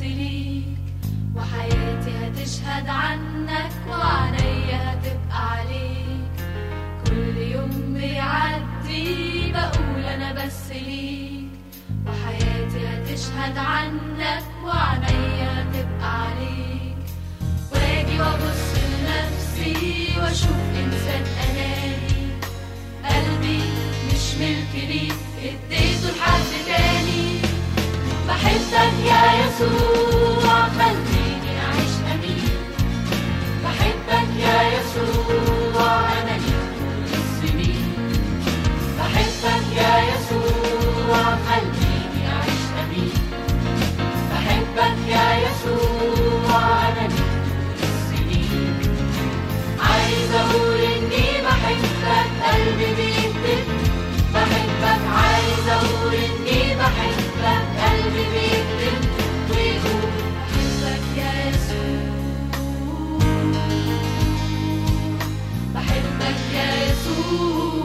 ليك، وحياتي هتشهد عنك وعليا هتبقى عليك. كل يوم بيعدي بقول أنا بس ليك، وحياتي هتشهد عنك وعليا هتبقى عليك. واجي وابص لنفسي واشوف إنسان أناني، قلبي مش ملك ليك اديته لحد تاني. بحبك يا يسوع خليني أعيش أمين، بحبك يا يسوع أنا ليك طول السنين. بحبك يا يسوع خليني أعيش أمين، بحبك يا يسوع أنا ليك طول السنين. عايز أقول إني بحبك قلبي بيكتب، بحبك عايز أقول إني بحبك قلبي بيكتب ويقول بحبك يا يسوع، بحبك يا يسوع.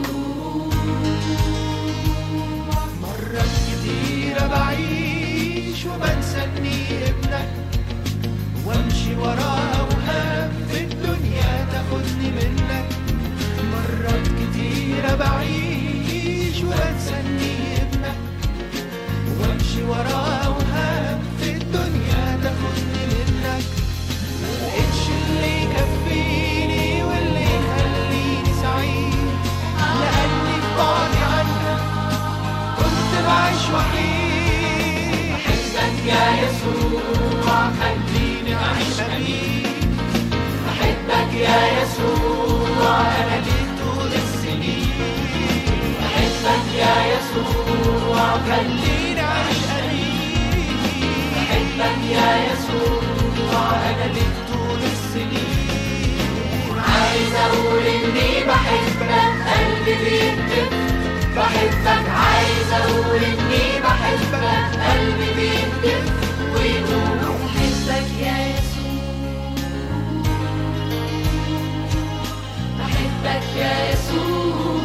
مرات كتيرة بعيش وبنسى إني ابنك، وامشي ورا أوهام في الدنيا تاخدني منك. مرات كتيرة بعيش وبنسى إني ابنك، وامشي ورا أوهام في الدنيا تاخدني منك. ملقتش اللي يكفيني واللي يخليني سعيد، لأني في بعدي عنك كنت بعيش وحيد. بحبك يا يسوع خليني أعيش أمين، بحبك يا يسوع أنا ليك طول السنين. بحبك يا يسوع خليني أعيش أمين، بحبك يا يسوع أنا ليك طول السنين. عايز أقول إني بحبك قلبي بيكتب، بحبك عايز أقول إني بحبك قلبي بيكتب ويقول بحبك يا يسوع، بحبك يا يسوع.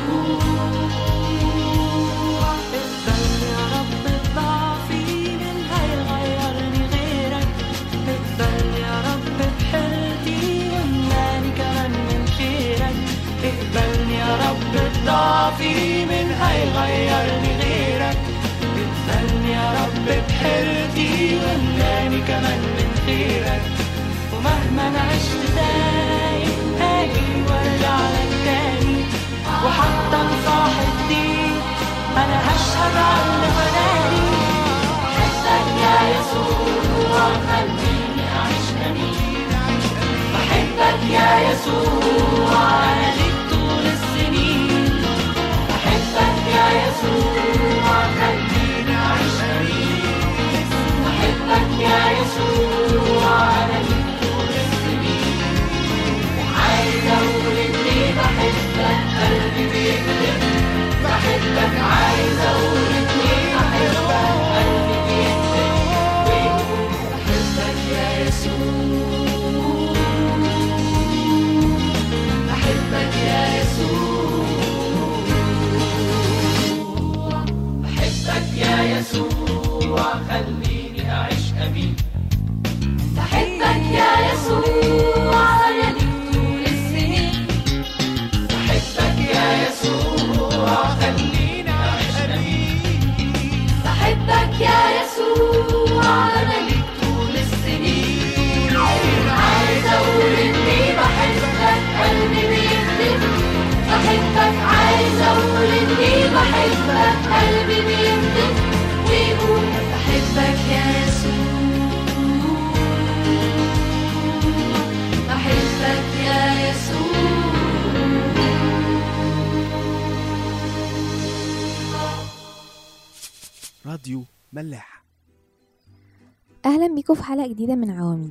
اقبلني يا رب بضعفي، من هيغيرني غيرك. اقبلني يا رب بحيرتي واملاني كمان من خيرك. اقبلني يا رب بضعفي، من هيغيرني غيرك. اقبلني يا رب بحيرتي واملاني كمان من خيرك. ومهما انا عشت تايه هاجي وارجع لك تاني، وحتى انصاح الدين انا هشهد عن فداني. بحبك يا يسوع خليني أعيش أمين، بحبك يا يسوع أنا ليك طول السنين. بحبك يا يسوع خليني أعيش أمين، بحبك يا يسوع أنا ليك طول السنين. عايز أقول إني بحبك قلبي بيكتب، بحبك عايز أقول إني بحبك قلبي بيكتب ويقول بحبك يا يسوع، بحبك يا يسوع، بحبك يا يسوع خليني أعيش أمين. بحبك يا يسوع أنا ليك طول السنين. بحبك يا يسوع خليني أعيش أمين، بحبك يا يسوع أنا ليك طول السنين. عايز أقول إني بحبك قلبي بيكتب، بحبك عايز أقول إني بحبك قلبي بيكتب ويقول بحبك يا يسوع، بحبك يا يسوع. راديو ملاح. اهلا بيكم في حلقة جديدة من عواميد.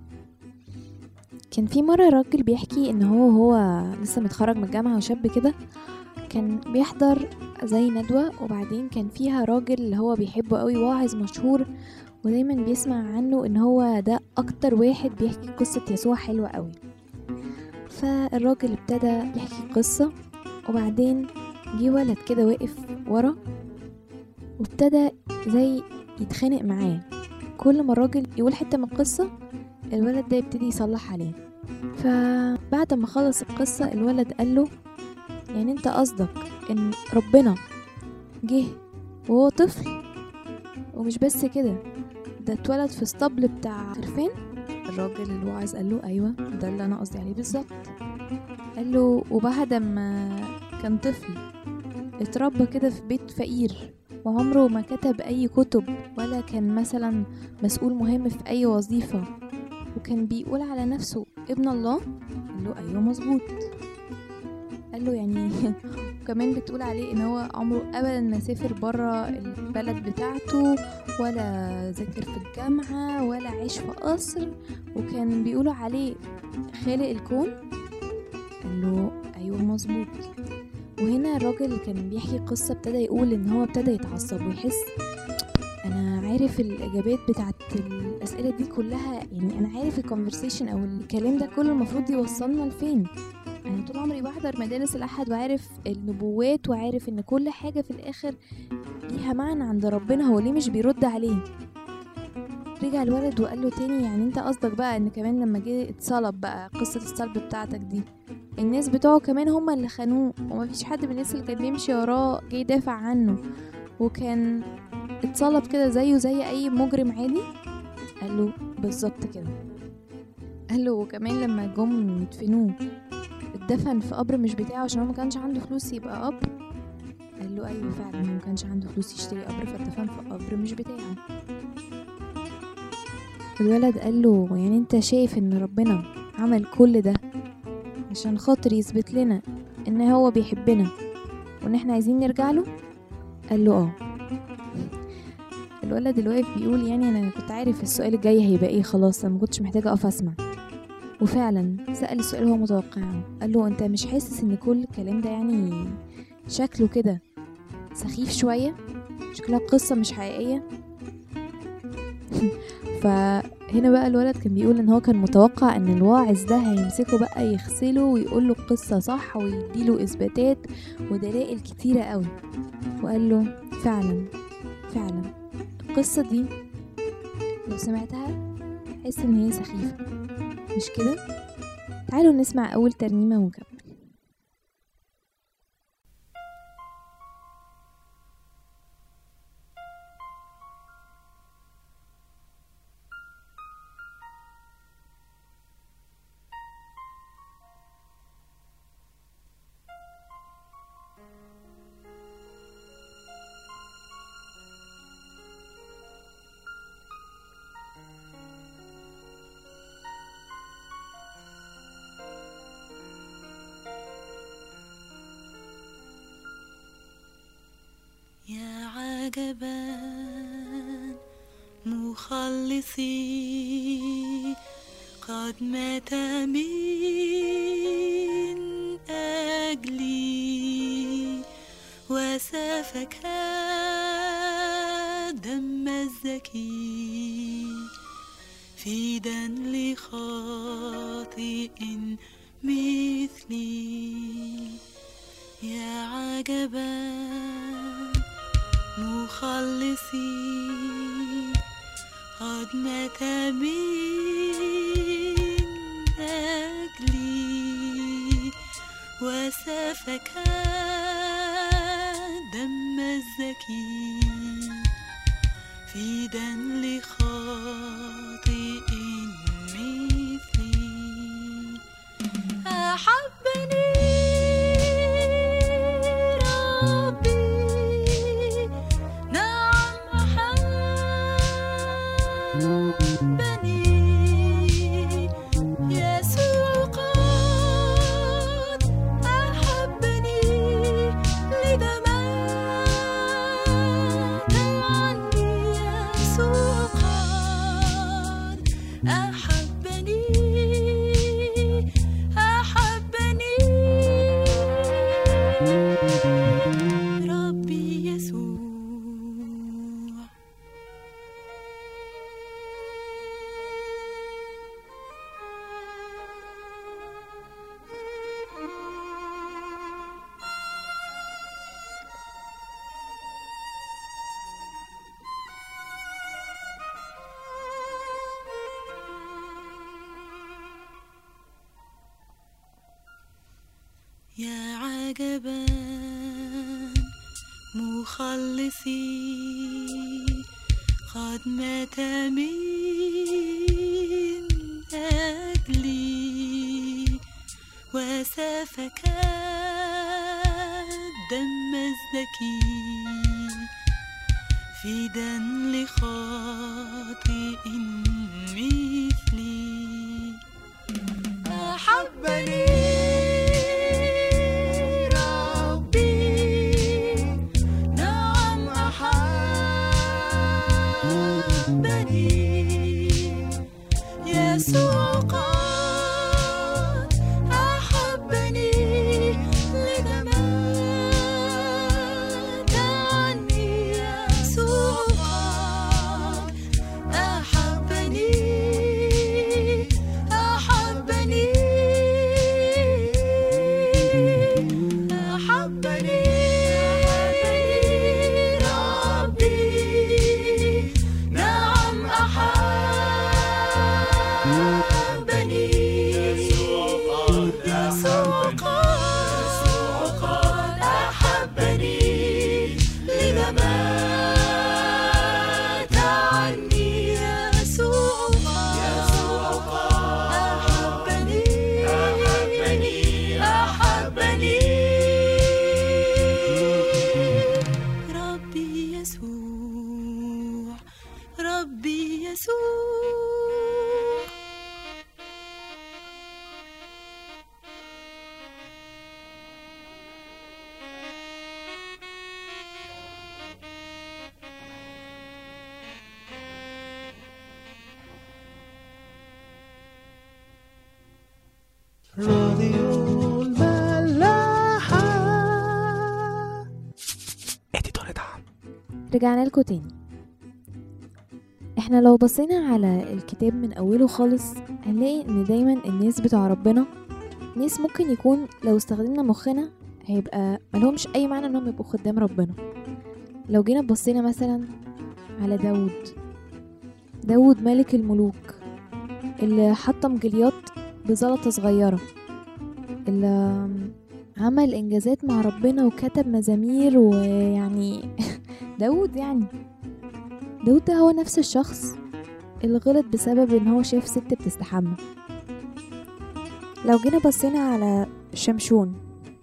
كان في مرة راجل بيحكي ان هو لسه متخرج من الجامعة وشاب كده، كان بيحضر زي ندوة، وبعدين كان فيها راجل اللي هو بيحبه قوي، واعظ مشهور، ودايما بيسمع عنه ان هو ده اكتر واحد بيحكي قصة يسوع حلوة قوي. فالراجل ابتدى يحكي قصة، وبعدين جه ولد كده واقف ورا وابتدى زي يتخانق معاه. كل ما الراجل يقول حتة من القصة الولد ده يبتدي يصلح عليه. فبعد ما خلص القصة الولد قال له يعني انت قصدك ان ربنا جه وهو طفل ومش بس كده ده اتولد في اسطبل بتاع خرفان؟ الراجل الواعظ قال له ايوه ده اللي انا قصدي عليه بالظبط. قال له وبعد ما كان طفل اتربى كده في بيت فقير وعمره ما كتب اي كتب ولا كان مثلا مسؤول مهم في اي وظيفة وكان بيقول على نفسه ابن الله؟ قال له ايوه مظبوط. قال له يعني وكمان بتقول عليه ان هو عمره ابدا ما سافر برا البلد بتاعته ولا ذاكر في الجامعة ولا عاش في قصر وكان بيقولوا عليه خالق الكون؟ قال له ايوه مظبوط. وهنا الراجل كان بيحكي قصة ابتدى يقول ان هو ابتدى يتعصب ويحس انا عارف الاجابات بتاعت الاسئلة دي كلها، يعني انا عارف الكونفرسيشن او الكلام ده كله المفروض يوصلنا لفين. انا طول عمري بحضر مدارس الاحد وعارف النبوات وعارف ان كل حاجة في الاخر ليها معنى عند ربنا، هو ليه مش بيرد عليه؟ رجع الولد وقال له تاني يعني انت قصدك بقى ان كمان لما جه اتصلب بقى قصة الصلب بتاعتك دي الناس بتوعه كمان هما اللي خانوه ومفيش حد من الناس اللي كان بيمشي وراه جه يدافع عنه وكان اتصلب كده زيه زي اي مجرم عادي؟ قال له بالظبط كده. قال له وكمان لما جم يدفنوه اتدفن في قبر مش بتاعه عشان هو ما كانش عنده فلوس يبقى قبر؟ قال له ايوه فعلا هو ما كانش عنده فلوس يشتري قبر فاتدفن في قبر مش بتاعه. الولد قال له يعني انت شايف ان ربنا عمل كل ده عشان خاطر يثبت لنا ان هو بيحبنا وان احنا عايزين نرجع له؟ قال له اه. الولد اللي واقف بيقول يعني انا كنت عارف السؤال الجاي هيبقى ايه، خلاص انا ما كنتش محتاجه اقف اسمع. وفعلا سأل السؤال هو متوقعه، قال له انت مش حاسس ان كل الكلام ده يعني شكله كده سخيف شويه، شكلها قصه مش حقيقيه؟ فهنا بقى الولد كان بيقول ان هو كان متوقع ان الواعظ ده هيمسكه بقى يغسله ويقول له القصه صح ويديله اثباتات ودلائل كتيره قوي. وقال له فعلا القصه دي لو سمعتها تحس ان هي سخيفه مش كده؟ تعالوا نسمع اول ترنيمه ونكمل. يا عجبا مخلصي قد مات من أجلي وسفك دم الزكي فدا لخاطئ مثلي. يا عجبا مخلصي قد مات من أجلي وسفك دم الزكي فدا لخاطئ مثلي. أحبني أحبني يا عجبا مخلصي قد مات من أجلي وسفك الدم الزكي فدا لخاطئ مثلي أحبني ربي نعم أحبني يسوع قد أحبني لذا مات عني يسوع قد أحبني أحبني أحبني ربي نعم أحبني يسوع قد أحبني لذا مات عني يسوع أحبني ربي يسوع ربي يسوع راديو الملاحة. اديتور دعم. رجعنا لكم تاني. احنا لو بصينا على الكتاب من اوله خالص هنلاقي ان دايما الناس بتوع ربنا ناس ممكن يكون لو استخدمنا مخنا هيبقى ملهمش اي معنى انهم يبقوا خدام ربنا. لو جينا بصينا مثلا على داود ملك الملوك اللي حطم جليات بزلطة صغيرة، اللي عمل انجازات مع ربنا وكتب مزامير، ويعني داود ده هو نفس الشخص اللي غلط بسبب ان هو شاف ست بتستحمى. لو جينا بصينا على شمشون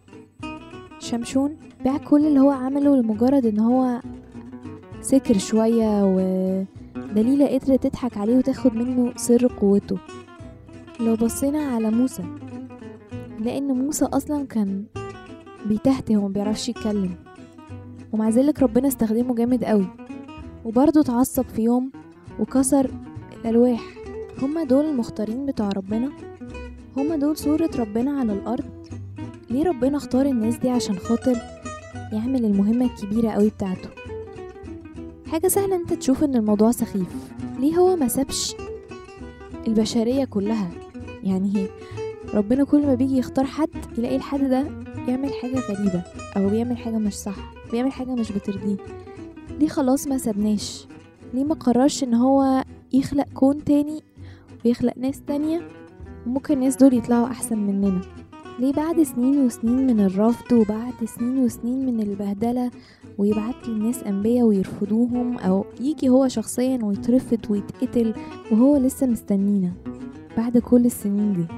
باع كل اللي هو عمله لمجرد ان هو سكر شوية، ودليلة قدرت تضحك عليه وتاخد منه سر قوته. لو بصينا على موسى لان موسى اصلا كان بيتهته وما بيعرفش يتكلم، ومع ذلك ربنا استخدمه جامد قوي، وبرضه اتعصب في يوم وكسر الالواح. هما دول المختارين بتوع ربنا، هما دول صورة ربنا على الارض. ليه ربنا اختار الناس دي؟ عشان خاطر يعمل المهمة الكبيرة قوي بتاعته. حاجة سهلة انت تشوف ان الموضوع سخيف، ليه هو ما سابش البشرية كلها؟ يعني ربنا كل ما بيجي يختار حد يلاقي الحد ده يعمل حاجة غريبة او بيعمل حاجة مش صح، بيعمل حاجة مش بترضيه. ليه خلاص ما سابناش؟ ليه ما قررش ان هو يخلق كون تاني ويخلق ناس تانية وممكن الناس دول يطلعوا احسن مننا؟ ليه بعد سنين وسنين من الرفض وبعد سنين وسنين من البهدلة ويبعت للناس أنبياء ويرفضوهم، أو يجي هو شخصيا ويترفض ويتقتل وهو لسه مستنينا بعد كل السنين دي؟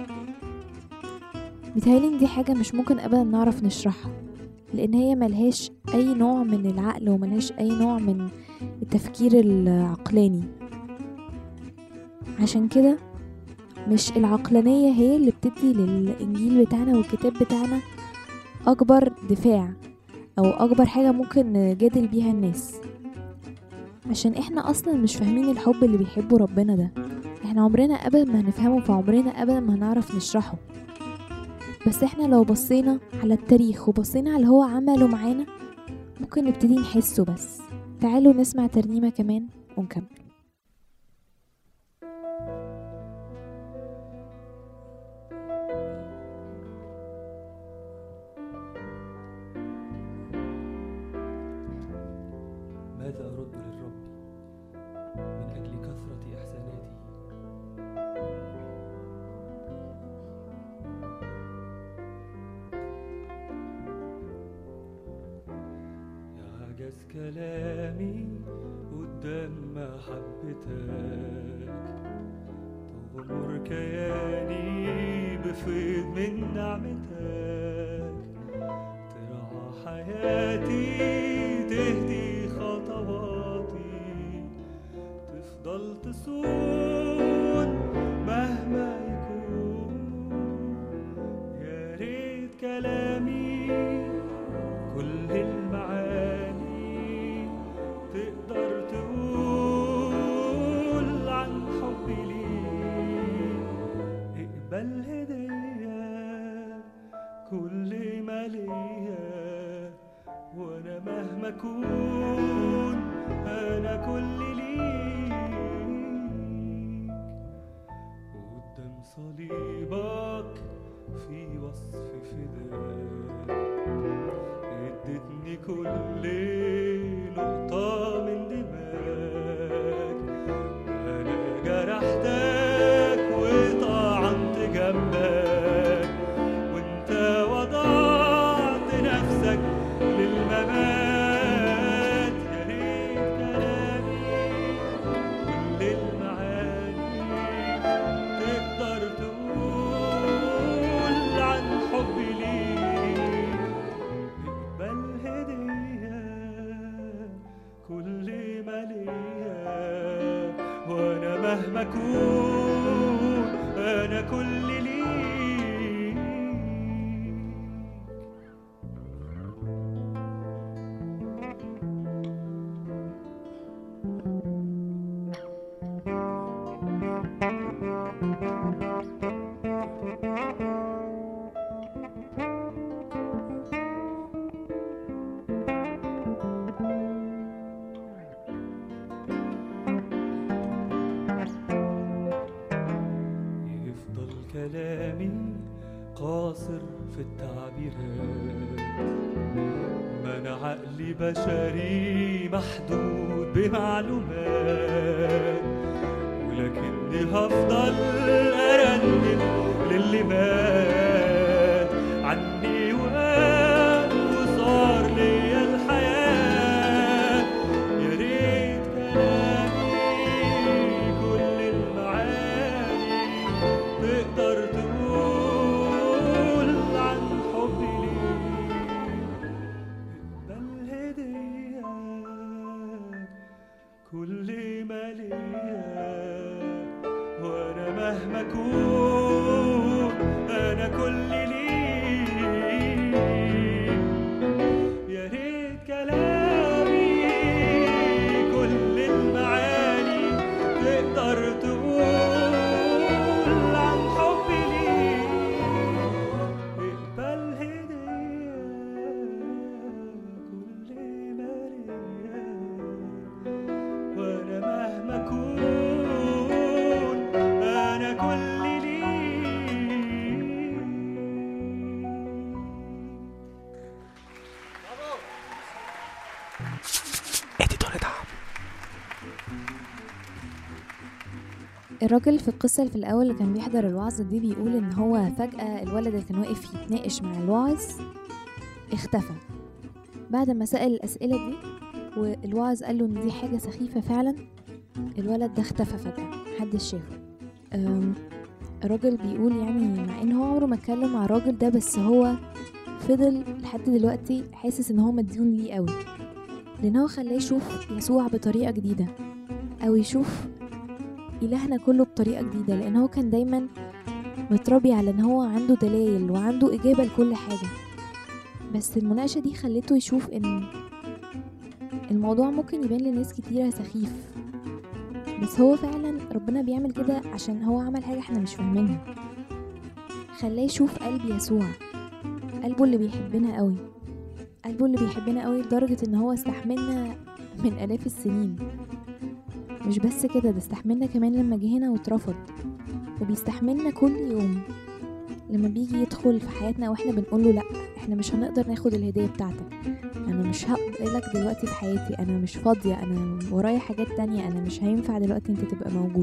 بيتهيألي دي حاجة مش ممكن أبدا نعرف نشرحها، لأن هي ملهاش أي نوع من العقل وملهاش أي نوع من التفكير العقلاني. عشان كده مش العقلانية هي اللي بتدي للإنجيل بتاعنا والكتاب بتاعنا أكبر دفاع أو أكبر حاجة ممكن نجادل بيها الناس، عشان إحنا أصلا مش فاهمين الحب اللي بيحبه ربنا ده. إحنا عمرنا أبدا ما هنفهمه، فعمرنا أبدا ما هنعرف نشرحه. بس إحنا لو بصينا على التاريخ وبصينا على اللي هو عمله معانا ممكن نبتدي نحسه. بس تعالوا نسمع ترنيمة كمان ونكمل. ماذا أرد للرب من أجل كثرة إحساناته؟ انجاز كلامي قدام محبتك، تغمر كياني بفيض من نعمتك، ترعى حياتي تهدي خطواتي، تفضل تصون مهما يكون. يا ريت كلامي كل المعاني تقدر تقول عن حبي ليك. اقبل هدية كل ما ليا، وانا مهما اكون انا كل ليك. قدام صليبك في وصف فداك، ادتني كل نقطة من دماغك. انا جرحتك وطعنت جنبك، وانت وضعت نفسك للممات. يا ريت كلامي كل المعاني تقدر تقول عن حبي ليك. اقبل هدية كل ما ليا، وانا مهما اكون انا كل ليك. يفضل كلامي قاصر في التعبيرات، ما انا عقلي بشري محدود بمعلومات، ولكني هفضل ارنم للي مات عني وصار ليا الحياة. يا ريت كلامي كل المعاني تقدر تقول عن حبي ليك. اقبل هدية كل ما ليا، وانا مهما اكون انا كل ليك. يا ريت كلامي كل المعاني تقدر تقول عن حبي ليك. اقبل هدية كل ما ليا، وانا مهما اكون انا كل ليك. اديتور دعم. الراجل في القصة اللي في الأول اللي كان بيحضر الوعظ دي بيقول إن هو فجأة الولد اللي كان واقف يتناقش مع الواعظ اختفى بعد ما سأل الأسئلة دي، والواعظ قال له إن دي حاجة سخيفة فعلا. الولد ده اختفى فجأة محدش شافه. الراجل بيقول يعني مع إن هو عمره ما اتكلم مع الراجل ده، بس هو فضل لحد دلوقتي حاسس إن هو مديون ليه قوي، لأن هو خلاه يشوف يسوع بطريقة جديدة، أو يشوف إلهنا كله بطريقة جديدة، لأن هو كان دايما متربي على إن هو عنده دلائل وعنده إجابة لكل حاجة. بس المناقشة دي خلته يشوف إن الموضوع ممكن يبان لناس كتيرة سخيف، بس هو فعلا ربنا بيعمل كده عشان هو عمل حاجة احنا مش فاهمينها. خلاه يشوف قلب يسوع، قلبه اللي بيحبنا قوي، قلبه اللي بيحبنا قوي لدرجة إن هو استحملنا من آلاف السنين. مش بس كده، ده استحملنا كمان لما جه هنا واترفض، وبيستحملنا كل يوم لما بيجي يدخل في حياتنا واحنا بنقول له لا، احنا مش هنقدر ناخد الهدية بتاعتك، انا مش هقبلك دلوقتي في حياتي، انا مش فاضية، انا ورايا حاجات تانية، انا مش هينفع دلوقتي انت تبقى موجود.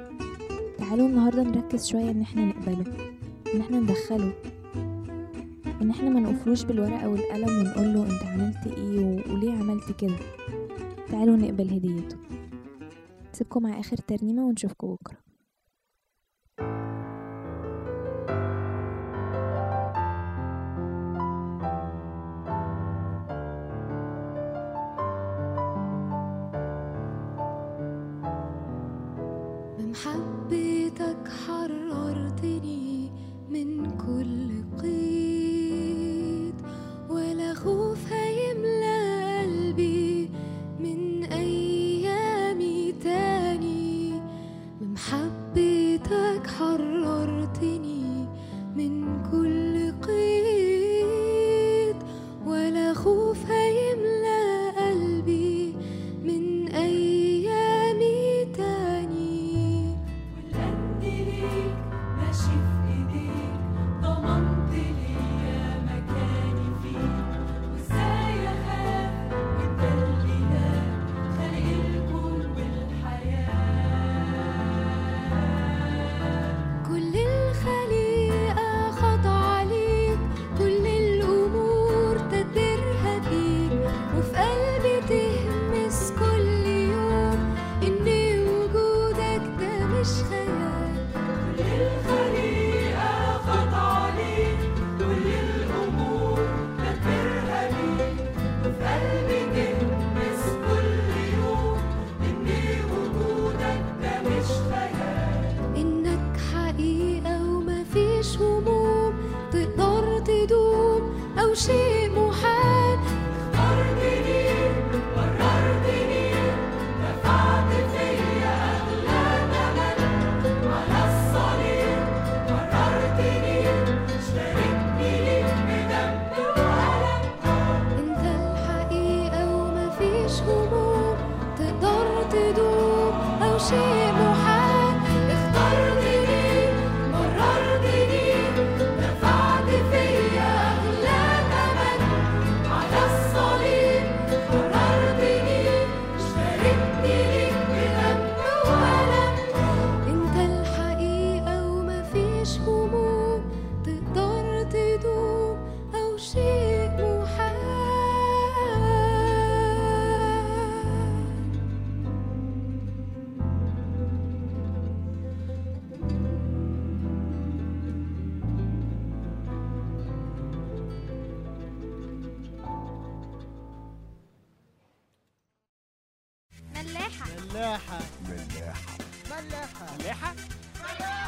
تعالوا النهاردة نركز شوية ان احنا نقبله، ان احنا ندخله، ان احنا ما نقفلوش بالورقة والقلم ونقول له انت عملت ايه وليه عملت كده. تعالوا نقبل هديته. سيبكم مع اخر ترنيمة ونشوفكم بكرة. بمحبتك حررتني من كل قيد، ولا خوف هيملى قلبي من أيامي تاني. بمحبتك حررتني من كل قيد، ولا خوف هيملى قلبي من أيامي تاني. والقد ليك ماشي في ايديك، ضمنت ليا مكاني فيك، وازاي اخاف وانت الاله خالق الكون والحياه. كل الخليقة خاضعة ليك، كل الأمور تدبيرها بيك، وفي قلبي تهمس كل يوم إن وجودك ده مش خيال. كل الخليقة خاضعة ليك، كل الأمور تدبيرها بيك، وفي قلبي تلمس كل يوم إن وجودك ده مش خيال. إنك حقيقة ومفيش هموم تقدر تدوم أو شيء محال. اخترتني قررتني، دفعت فيا أغلى ثمن على الصليب. قررتني اشتركني ليك بدم وألم. انت الحقيقة ومفيش هموم تقدر تدوم أو شيء محال. اخترتني مررتني، دفعت فيا أغلى ثمن على الصليب. قررتني اشتركني ليك بدم وألم. انت الحقيقة ومفيش هموم تقدر تدوم أو شيء محال. ملاحة.